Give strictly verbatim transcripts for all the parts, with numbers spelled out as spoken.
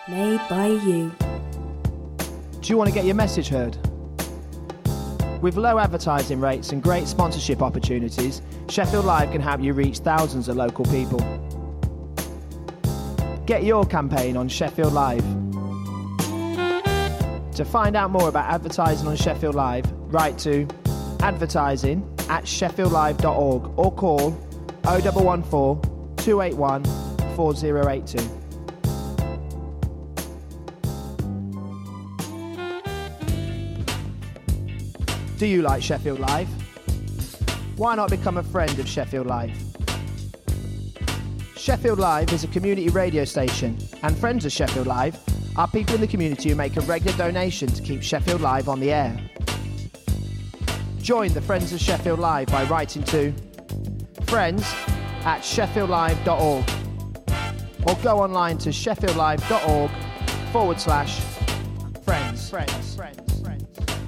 Made by you. Do you want to get your message heard? With low advertising rates and great sponsorship opportunities, Sheffield Live can help you reach thousands of local people. Get your campaign on Sheffield Live. To find out more about advertising on Sheffield Live, write to advertising at sheffield live dot org or call oh one one four, two eight one, four oh eight two. Do you like Sheffield Live? Why not become a friend of Sheffield Live? Sheffield Live is a community radio station, and friends of Sheffield Live are people in the community who make a regular donation to keep Sheffield Live on the air. Join the Friends of Sheffield Live by writing to friends at sheffield live dot org or go online to sheffield live dot org forward slash friends. Friends. Friends. Friends.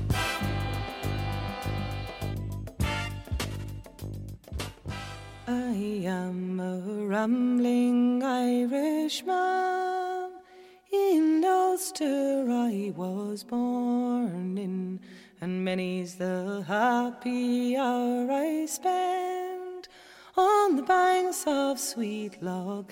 I am a rambling Irishman. In Ulster I was born in, and many's the happy hour I spend on the banks of sweet Lough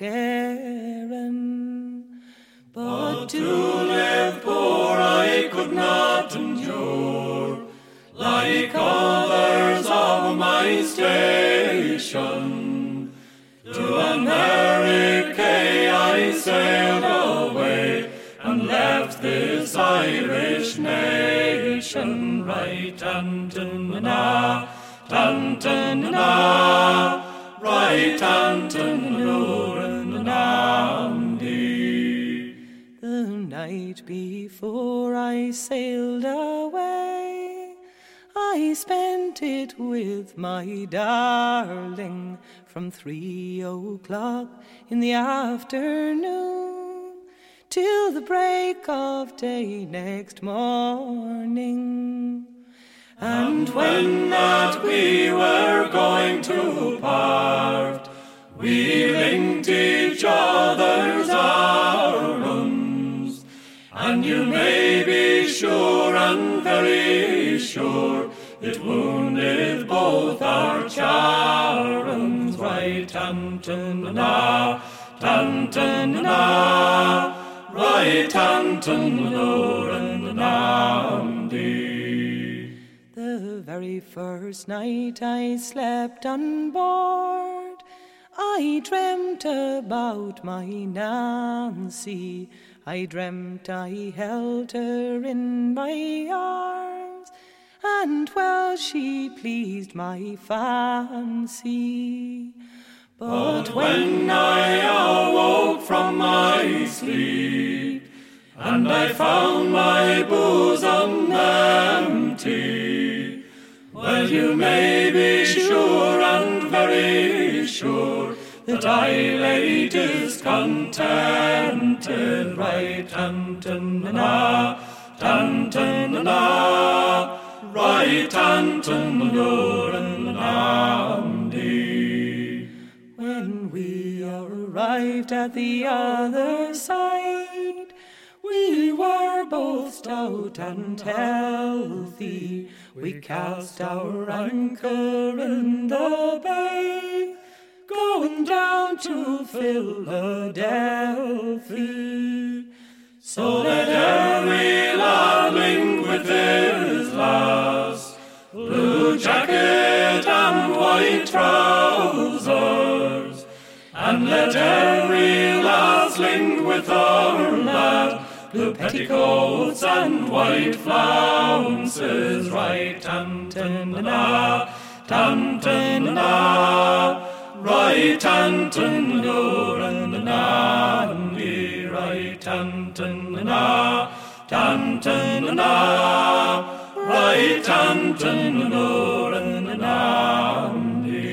Erne. But to live poor I could not endure, like others of my station. To America I sailed away, and left this Irish nation. Right Anton-na, Anton-na, right Anton-na-Namdi. The night before I sailed away, I spent it with my darling from three o'clock in the afternoon till the break of day next morning. And when that we were going to part, we linked each other's arms, and you may be sure and very sure it wounded both our charms. Right Anton-na, Anton-na, right Anton-na-Namdi. The very first night I slept on board, I dreamt about my Nancy. I dreamt I held her in my arms, and well she pleased my fancy. But when I awoke from my sleep, and I found my bosom empty, well, you may be sure and very sure that I lay discontented. Right Anton-na, Anton-na, right Anton-na-Namdi. When we arrived at the other side, we were both stout and healthy. We cast our anchor in the bay, going down to Philadelphia. So let every lad link with his lass, blue jacket and white trousers, and let every lass link with her lad, blue petticoats and white flounces. Right Anton-na, Anton-na, right Anton-na-Namdi. Right Anton-na, Anton-na, right Anton-na-Namdi.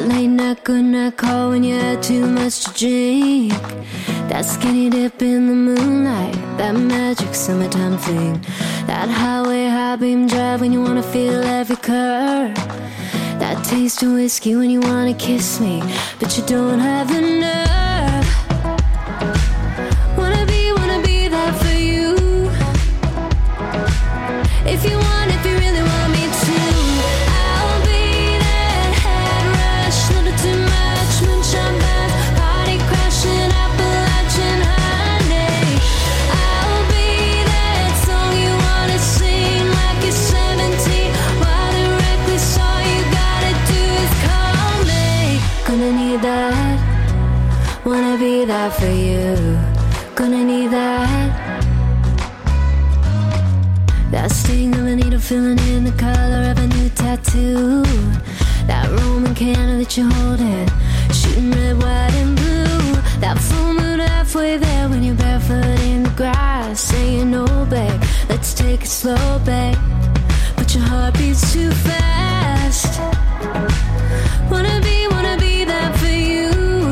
late night, good night call when you had too much to drink. That skinny dip in the moonlight, that magic summertime thing. That highway high beam drive when you wanna feel every curve. That taste of whiskey when you wanna kiss me, but you don't have the nerve. Wanna be, wanna be there for you. If you want, if you really want me to, I'll be that head rush, little too much, moonshine bath, party crashing, Appalachian honey. I'll be that song you wanna sing like you're seventeen, wild and reckless, all you gotta do is call me. Gonna need that, wanna be there for you. Gonna need that. That sting of a needle feeling in the color of a new tattoo. That Roman candle that you're holding, shooting red, white, and blue. That full moon halfway there when you're barefoot in the grass, saying, no, babe, let's take it slow, babe. But your heart beats too fast. Wanna be, wanna be there for you.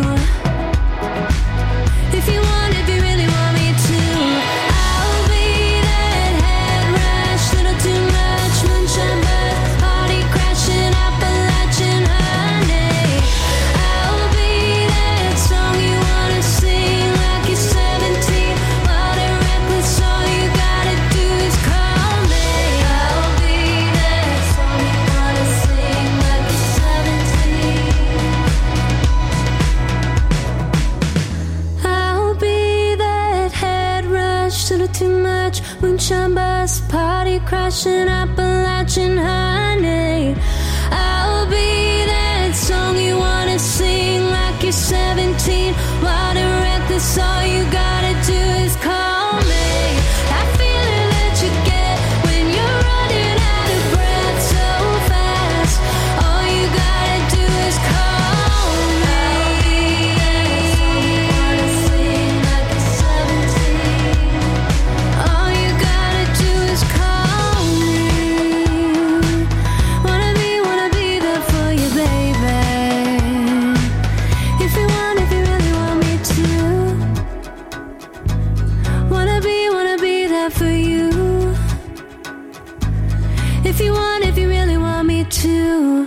If you want, if you really want me to, I'll be that head rush, little too much, moonshine bath, party crashing, Appalachian honey. I'll be that song you wanna sing like you're seventeen, wild and reckless, all you gotta do is call me. I'll be that song you wanna sing like you're seventeen. I'll be that head rush, little too much, moonshine bus, party crashing, Appalachian honey. I'll be that song you wanna sing like you're seventeen, wild and reckless, all you gotta do is call me. That feeling that you get when you're running out of breath so fast, all you gotta do is call me. I'll be that song you wanna sing like you're seventeen, all you gotta do is call me. Wanna be, wanna be there for you, baby. If you want, if you really want me to. Wanna be, wanna be there for you. If you want, if you really want me to.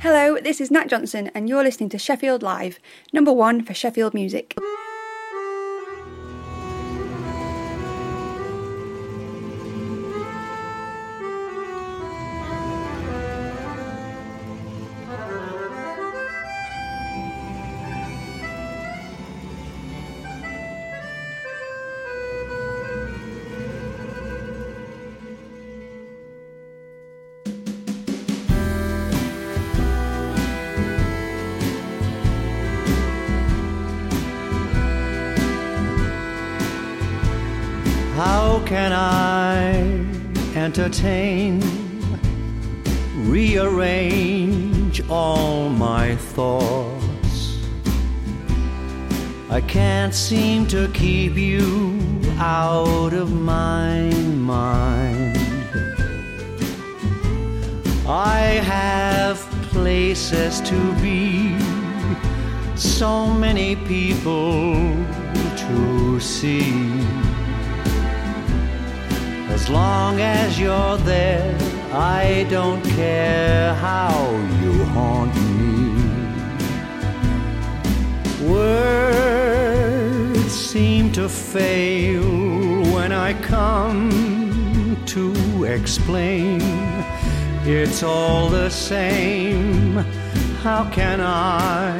Hello, this is Nat Johnson and you're listening to Sheffield Live, number one for Sheffield music. How can I entertain, rearrange all my thoughts? I can't seem to keep you out of my mind. I have places to be, so many people to see. As long as you're there, I don't care how you haunt me. Words seem to fail when I come to explain. It's all the same. How can I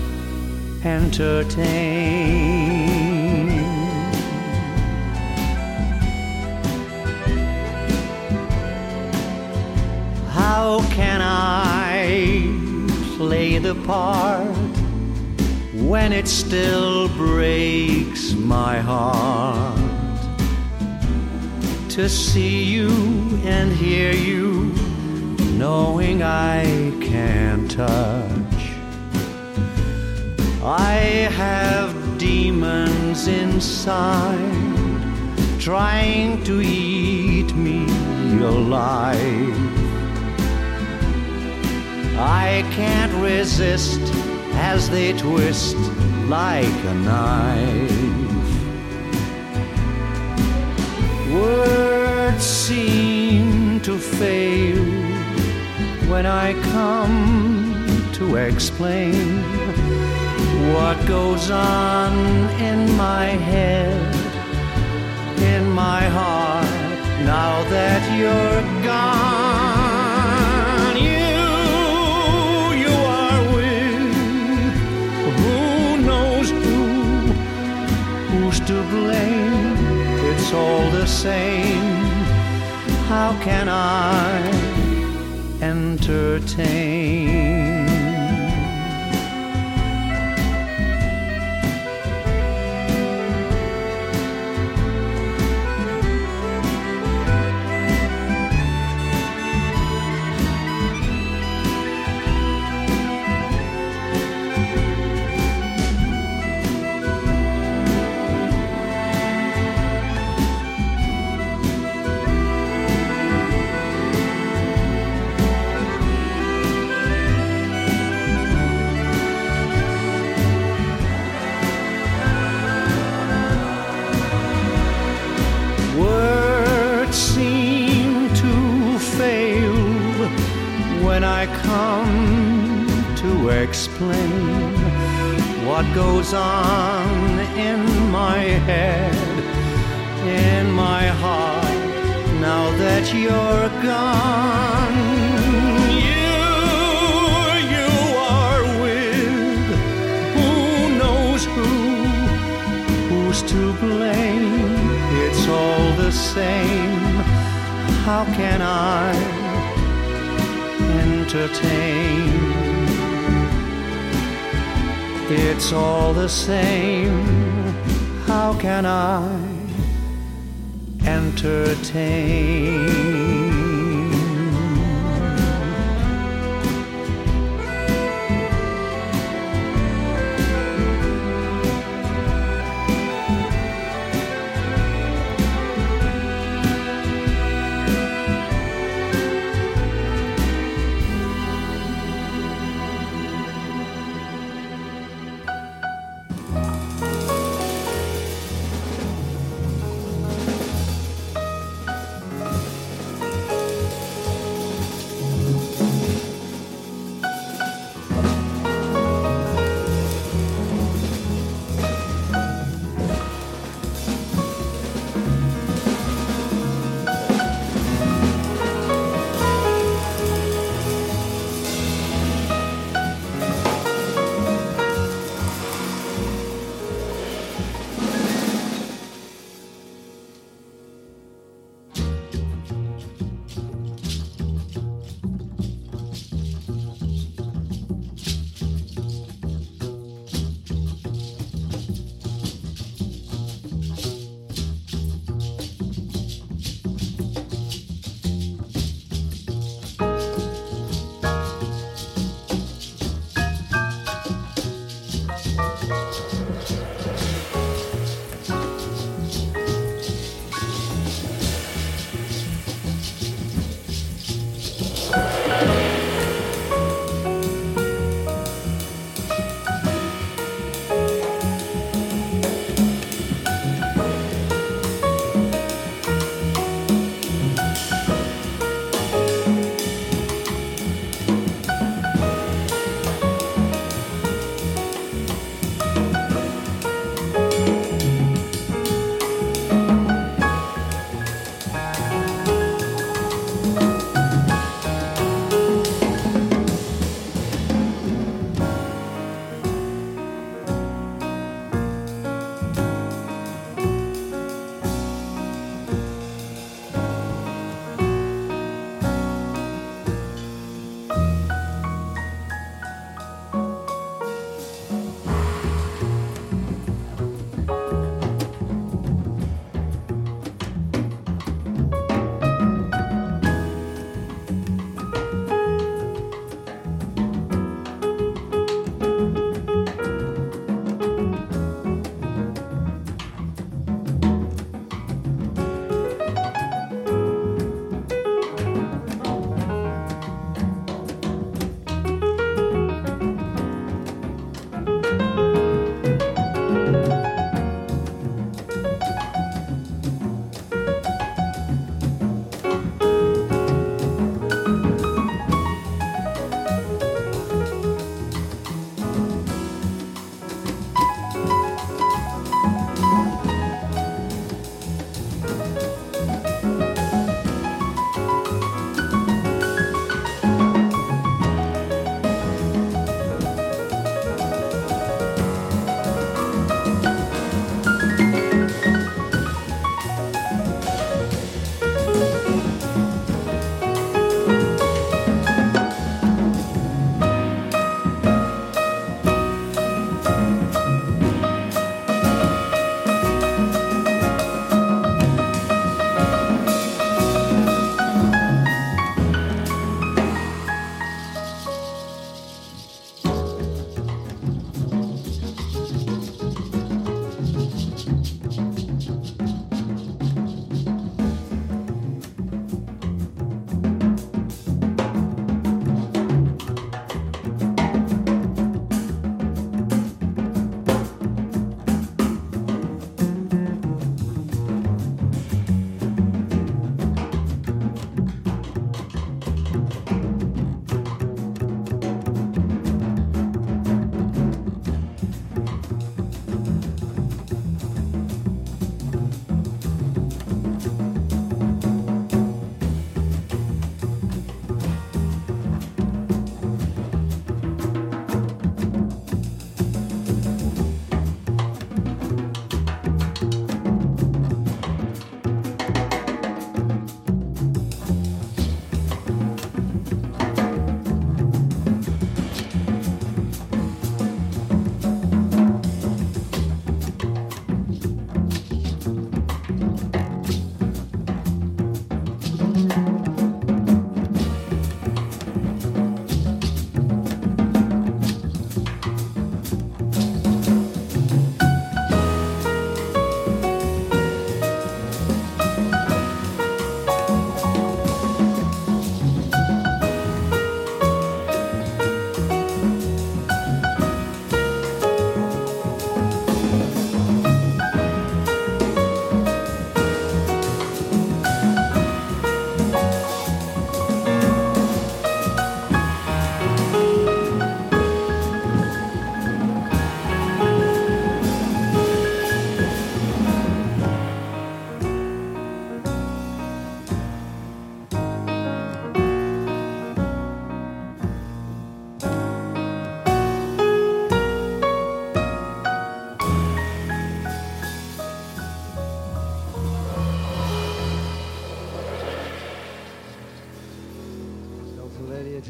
entertain? How can I play the part when it still breaks my heart to see you and hear you, knowing I can't touch? I have demons inside trying to eat me alive. I can't resist as they twist like a knife. Words seem to fail when I come to explain what goes on in my head, in my heart, now that you're gone. To blame, it's all the same. How can I entertain? When I come to explain what goes on in my head, in my heart, now that you're gone. You, you are with who knows who, who's to blame? It's all the same. How can I entertain? It's all the same. How can I entertain?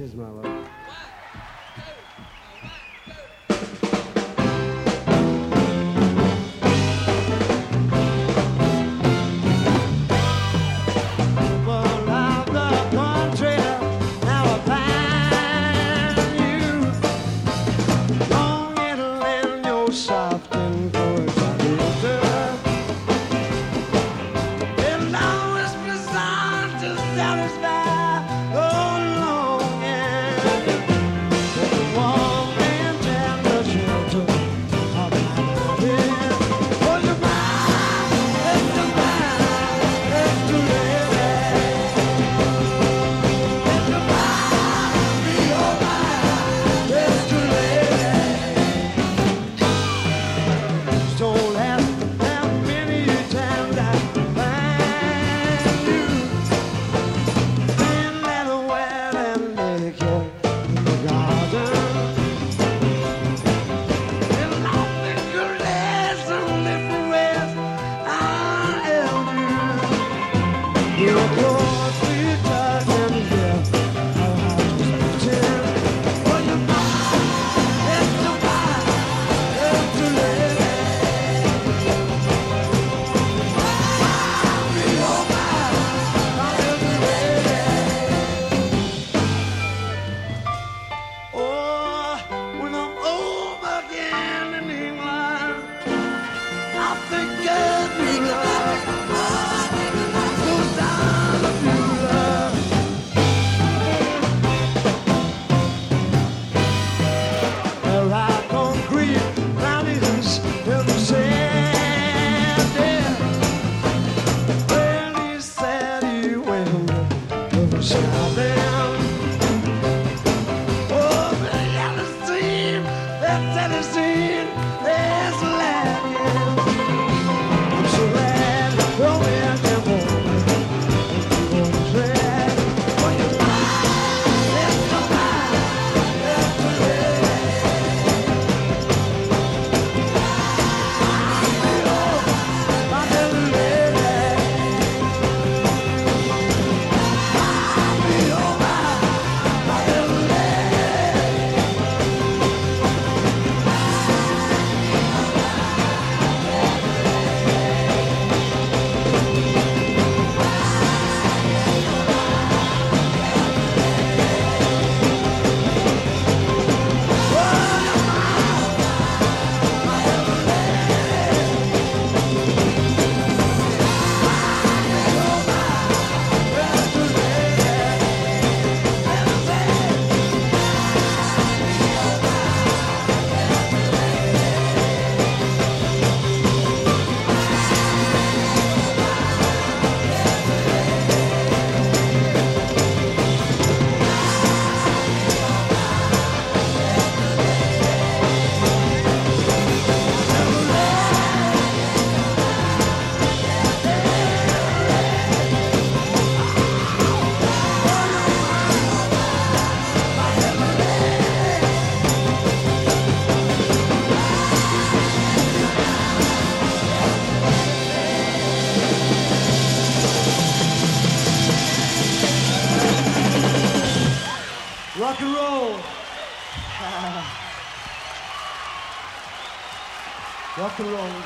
Cheers, my love. Rock and roll. Rock and roll.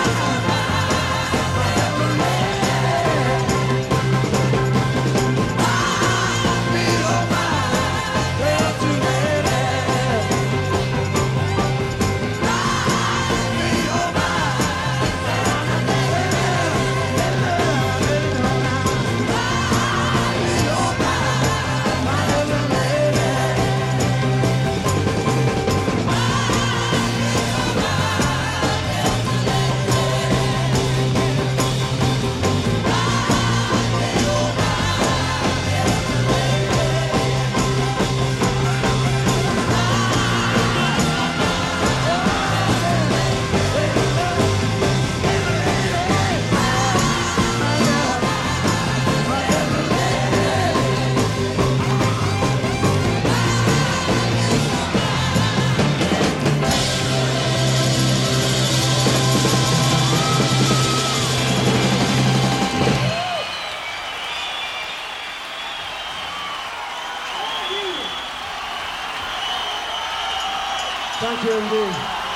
Bye. Andy.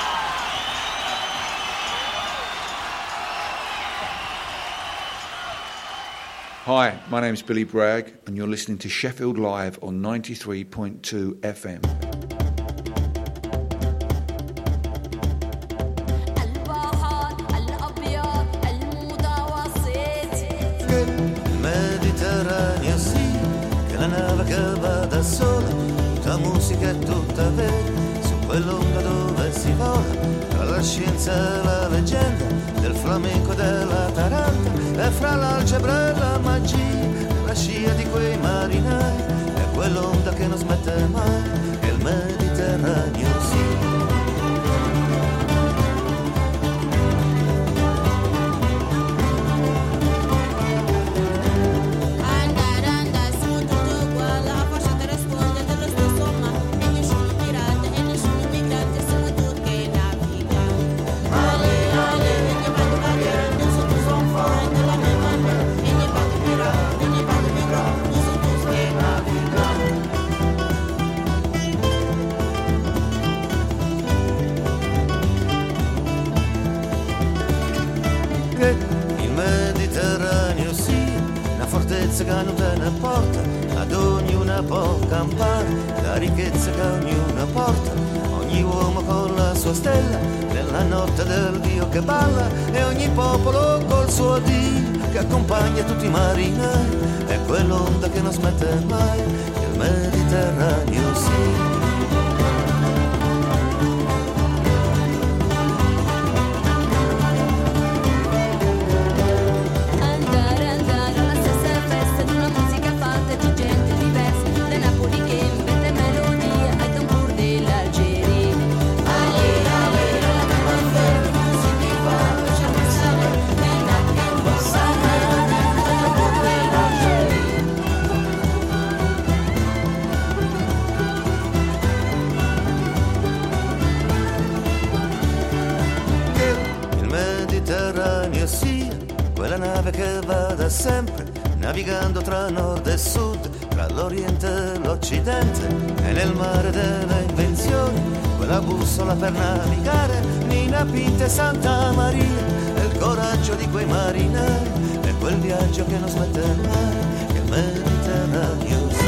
Hi, my name's Billy Bragg, and you're listening to Sheffield Live on ninety-three point two F M. Mediterraneo sì, che la nave che va da sola, tutta musica è tutta vera, su quell'onda dove si vola, tra la scienza e la leggenda, del flamenco e della taranta, e fra l'algebra e la magia, la scia di quei marinai, è quell'onda che non smette mai, è il Mediterraneo sì. Che non te ne porta, ad ognuna può campare, la ricchezza che ognuna porta, ogni uomo con la sua stella, nella notte del Dio che balla, e ogni popolo col suo Dio, che accompagna tutti i marinai, è quell'onda che non smette mai, il Mediterraneo sì. Sempre navigando tra nord e sud, tra l'oriente e l'occidente, e nel mare delle invenzioni, quella bussola per navigare, Nina Pinta e Santa Maria, e il coraggio di quei marinai, e quel viaggio che non smette mai, che il Mediterraneo sì.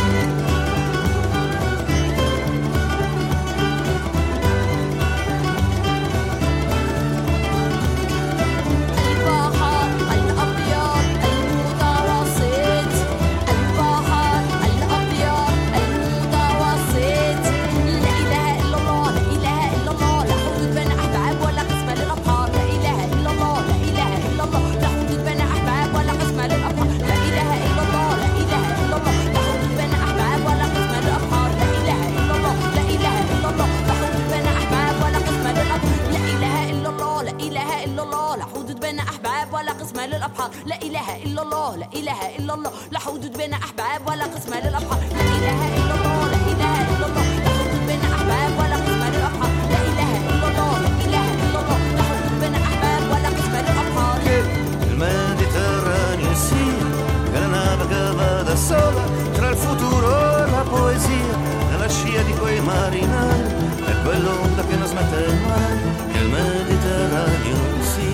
لا إله إلا الله لا إله إلا الله لا حدود بين أحباب ولا قسمة للأبحار لا إله إلا الله لا إله إلا الله لا حدود بين أحباب ولا قسمة للأبحار لا إله إلا الله لا إله إلا الله لا حدود بين أحباب ولا قسمة للأبحار. Il Mediterraneo sì, che la nave che va da sola, tra il futuro e la poesia, nella scia di quei marinai, è quell'onda che non smette mai, che il Mediterraneo sì.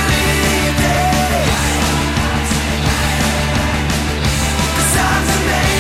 Songs are made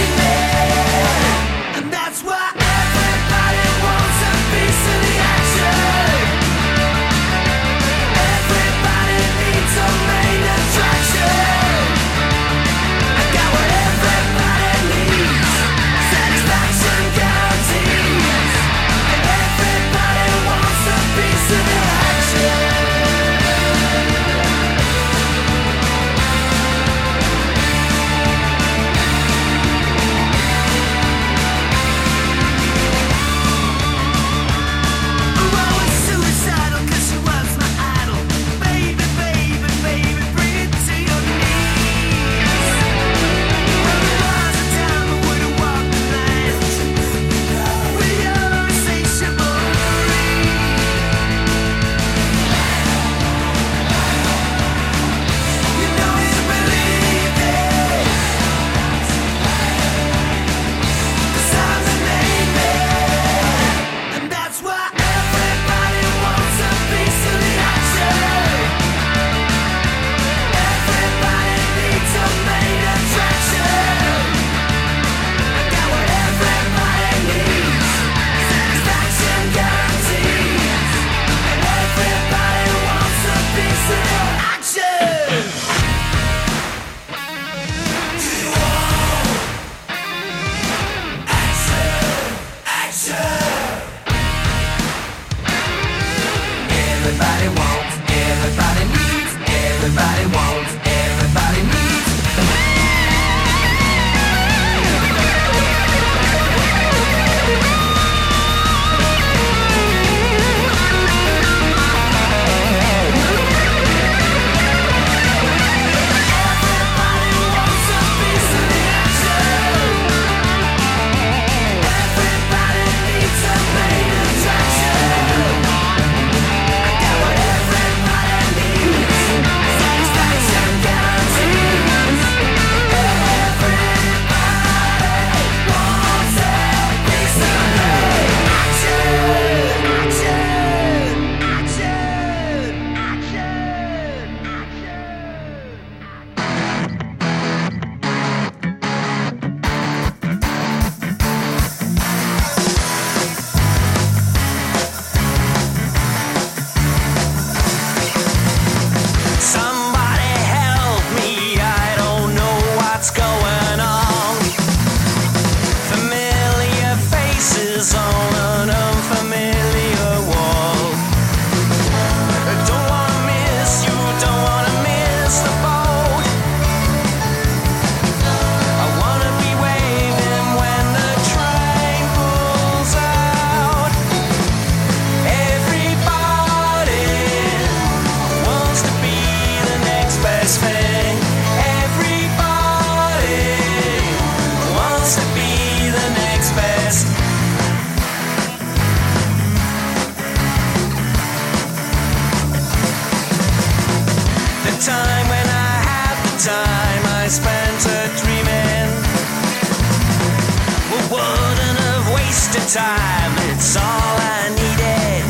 time, it's all I needed.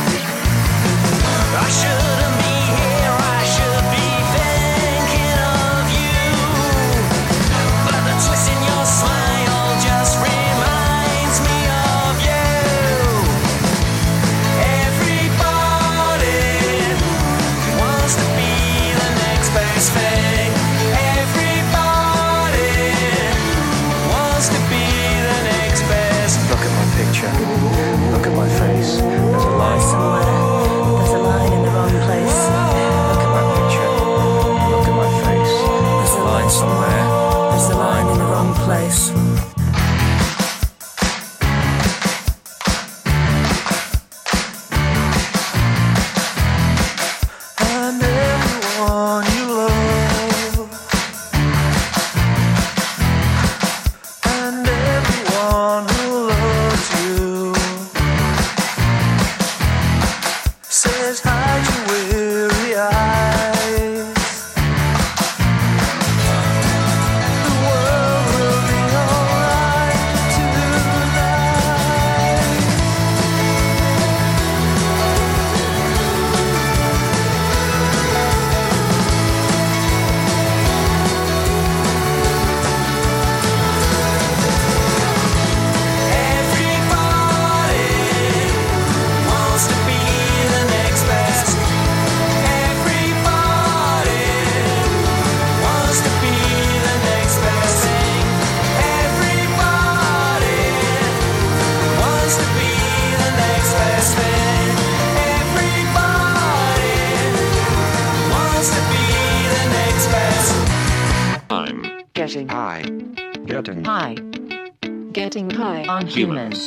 I shouldn't be here, I should be thinking of you. But the twist in your smile just reminds me of you. Everybody wants to be the next best thing. Everybody wants to be the next best. Look at my picture. Look at my face. There's a line somewhere. There's a line in the wrong place. Look at my picture. Look at my face. There's a line somewhere. There's a line in the wrong place. And everyone you love, and everyone who loves you, says hide your weary eyes. The world will be alright tonight. Everybody wants to be the next best. Everybody wants to be the next best thing. Everybody wants to be the next best thing. Everybody wants to be the next best. I'm getting high. Getting high. Getting high on humans.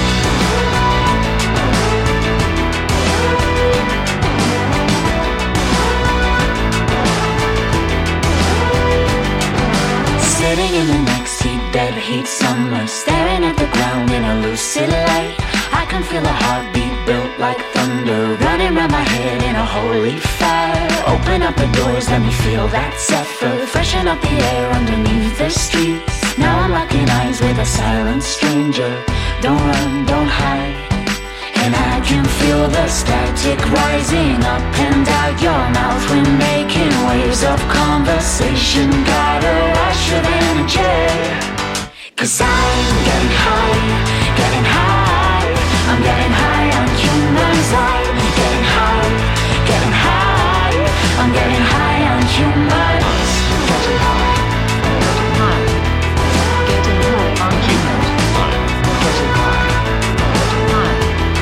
Sitting in the next seat, dead heat summer, staring at the ground in a lucid light. I can feel a heartbeat built like thunder, running round my head in a holy fire. Open up the doors, let me feel that zephyr, freshen up the air underneath the streets. Now I'm locking eyes with a silent stranger. Don't run, don't hide. And I can feel the static rising up and out your mouth. We're making waves of conversation. Got a rush of energy. Cause I'm getting high, getting high. I'm getting high on humans. I'm getting high, getting high. I'm getting high on humans. Getting high, getting high. Getting high on humans. Getting high, getting high.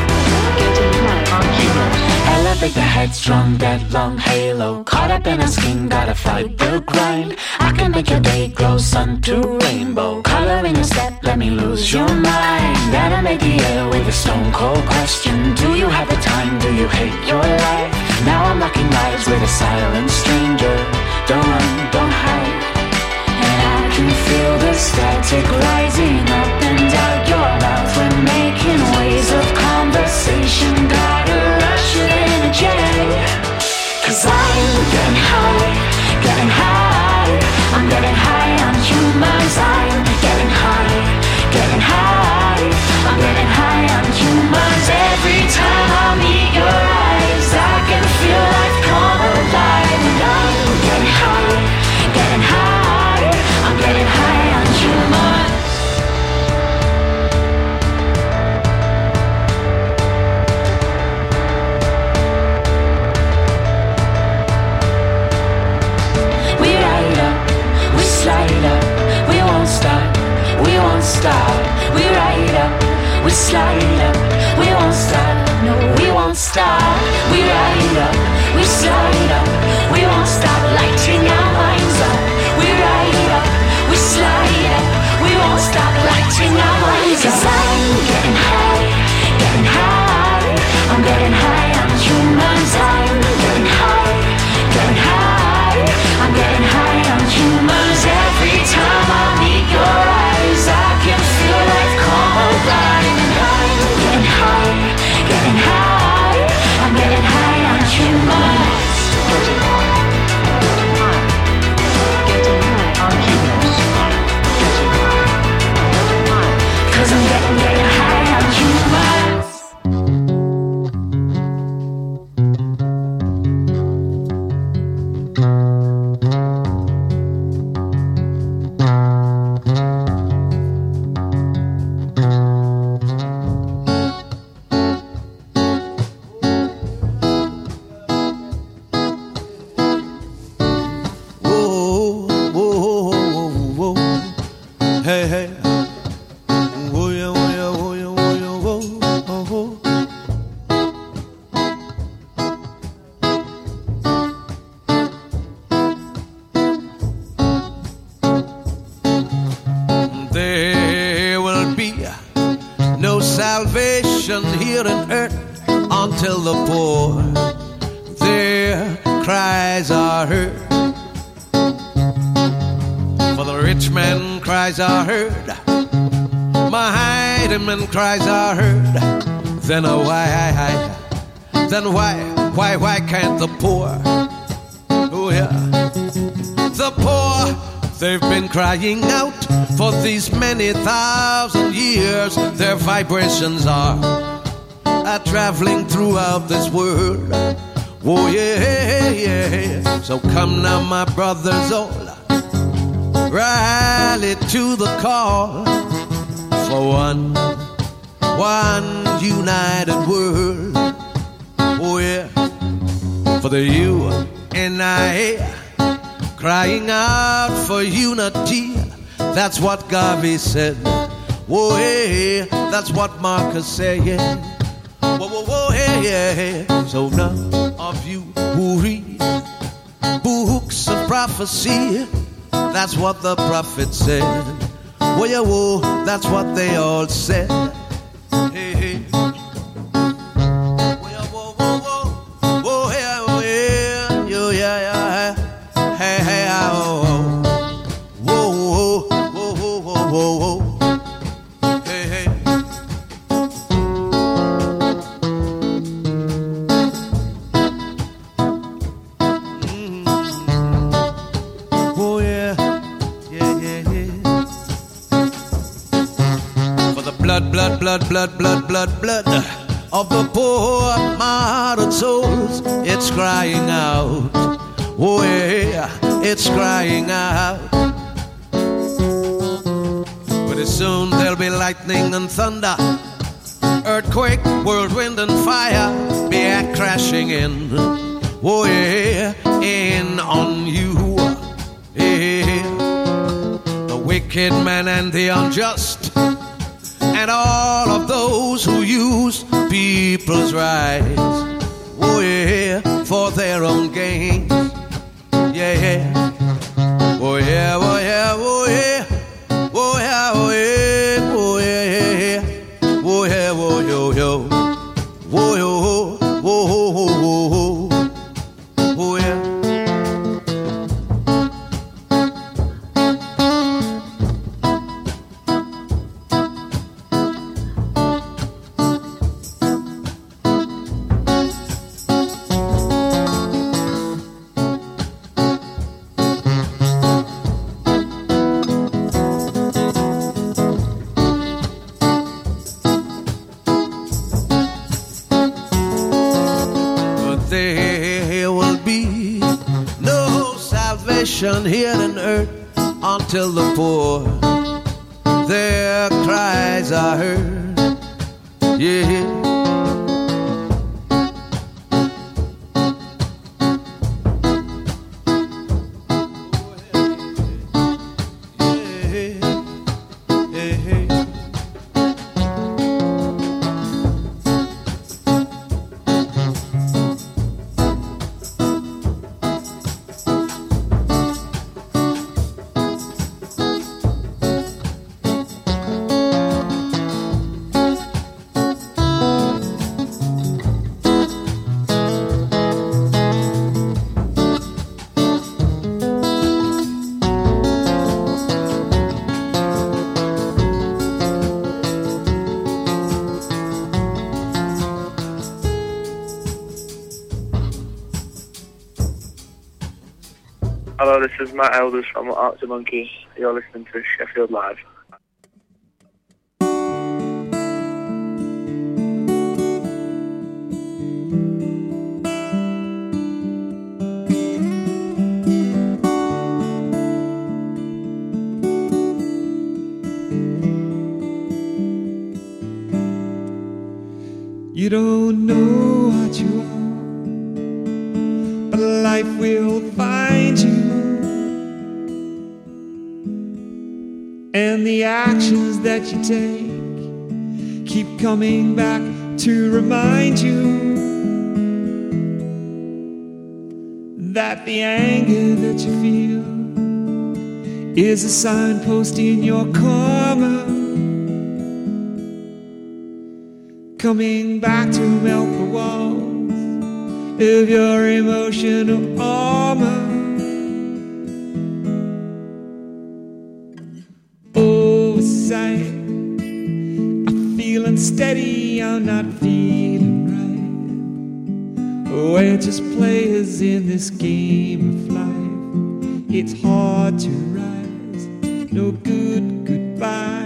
Getting high on humans. Elevate the headstrong, dead long halo. Caught up in a skin, gotta fight the grind. I can make your day glow, sun to rainbow. Color in your step, let me lose your mind. Animate the air with a stone cold question. Do you have the time? Do you hate your life? Now I'm locking eyes with a silent stranger. Don't run, don't hide. And I can feel the static rising up and out your mouth. We're making waves of conversation. Got a rush of energy. Cause I'm getting high, getting high. I'm getting high on humans. I'm getting high, getting high. I'm getting high on humans. Every time I meet your eyes, I can feel life come alive. And I'm getting high, getting high. I'm getting high on humans. here on earth until the poor, their cries are heard. For the rich man cries are heard, my man cries are heard. Then uh, why, then why, why, why can't the poor? Oh yeah, the poor, they've been crying out for these many thousand years. Their vibrations are, are traveling throughout this world. Oh yeah, yeah. So come now, my brothers all, rally to the call for one, one united world. Oh yeah, for the you and I, crying out for unity. That's what Garvey said. Oh yeah, that's what Marcus said. Yeah. Whoa, whoa, whoa, yeah, yeah. So none of you who read books of prophecy, that's what the prophet said. Whoa, yeah, whoa, that's what they all said. Hey, hey. Whoa, yeah, whoa, whoa, whoa. Whoa, yeah, whoa, yeah, yo, yeah, yeah. Hey, hey, oh, oh. Whoa, whoa, whoa, whoa, whoa, whoa, whoa. Hey, hey. Mm-hmm. Oh, yeah. Yeah, yeah, yeah. For the blood, blood, blood, blood, blood, blood, blood of the poor martyred souls, it's crying out. Oh yeah, it's crying out. Pretty soon there'll be lightning and thunder, earthquake, whirlwind and fire, be a crashing in. Oh yeah, in on you. Yeah. The wicked man and the unjust, and all of those who use people's rights, oh yeah, for their own gain. Yeah, yeah. Oh yeah, oh yeah, oh yeah. Oh yeah, oh yeah, oh yeah, yeah, yeah. Oh yeah, oh yo, yo. Oh yo, oh, oh, oh, oh, oh. Oh yeah. Here on earth until the poor, their cries are heard. Yeah. Hello, this is Matt Elders from Arctic Monkeys. You're listening to Sheffield Live. You don't know what you want, but life will find you. And the actions that you take keep coming back to remind you that the anger that you feel is a signpost in your karma. coming back to melt the walls of your emotional armor. Oversight, I feel unsteady, I'm not feeling right. We're just players in this game of life. It's hard to rise, no good goodbye.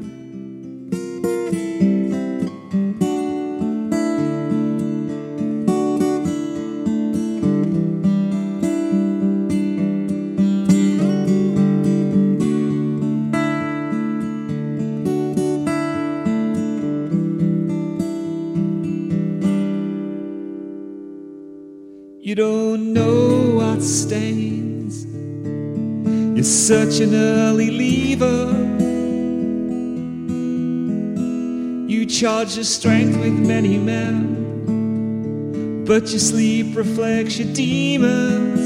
You don't know what stains. You're such an early leaver. You charge your strength with many men, but your sleep reflects your demons.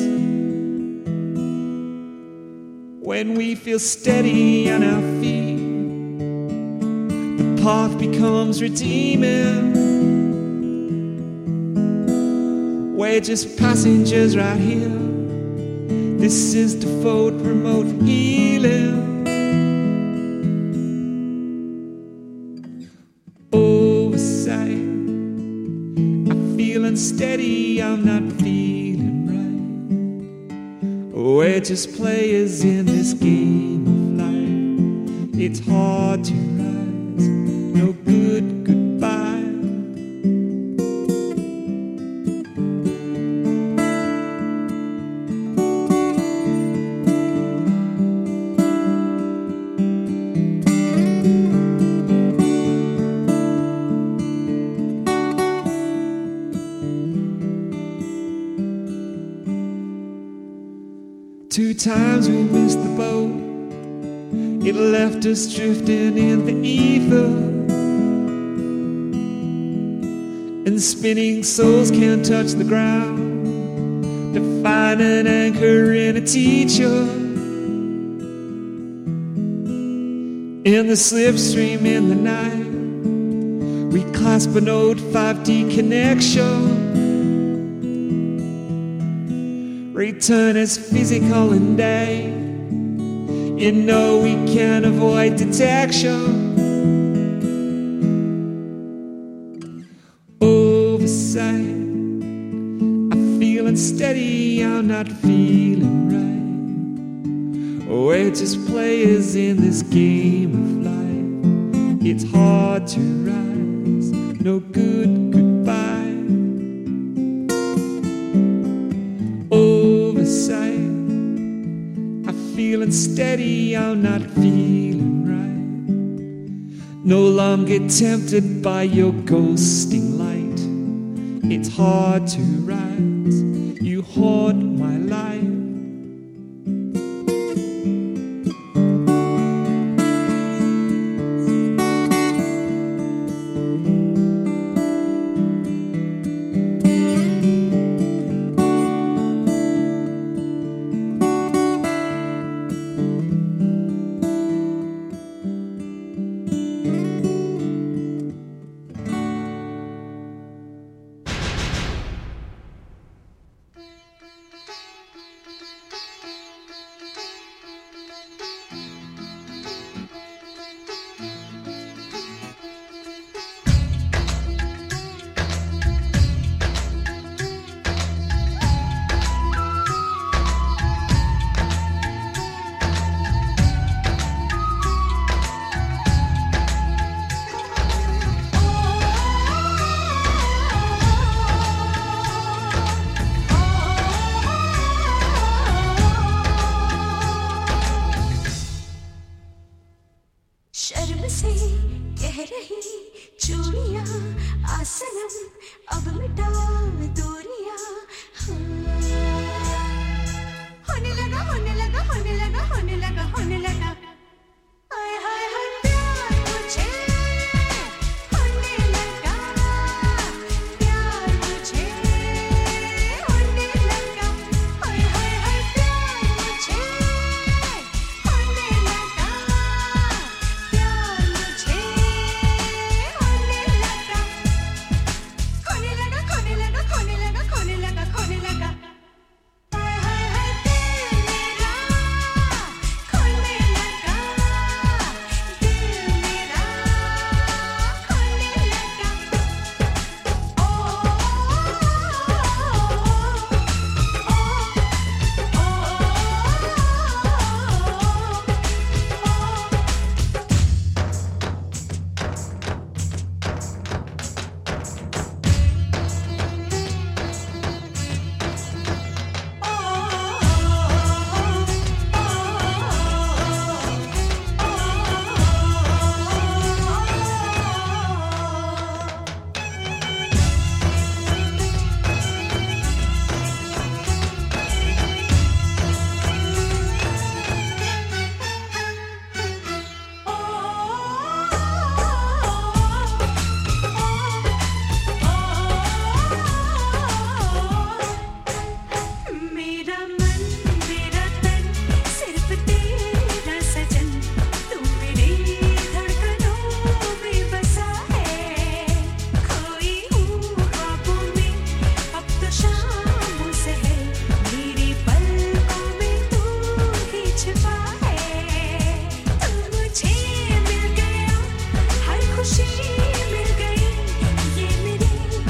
When we feel steady on our feet, the path becomes redeeming. We're just passengers right here. This is default remote healing. Oversight, I feel unsteady, I'm not feeling right. We're just players in this game of life. It's hard to rise, no good goodbye. Two times we missed the boat. It left us drifting in the ether. And spinning souls can't touch the ground to find an anchor in a teacher. In the slipstream in the night, we clasp an old five D connection. Return as physical and day. You know we can't avoid detection. Oversight, I feel unsteady, I'm not feeling right. We're just players in this game of life. It's hard to rise, no good goodbye. Oversight, I feel unsteady, I'm not feeling right. No longer tempted by your ghosting light. It's hard to rise, you haunt my life. होने लगा होने लगा होने लगा होने लगा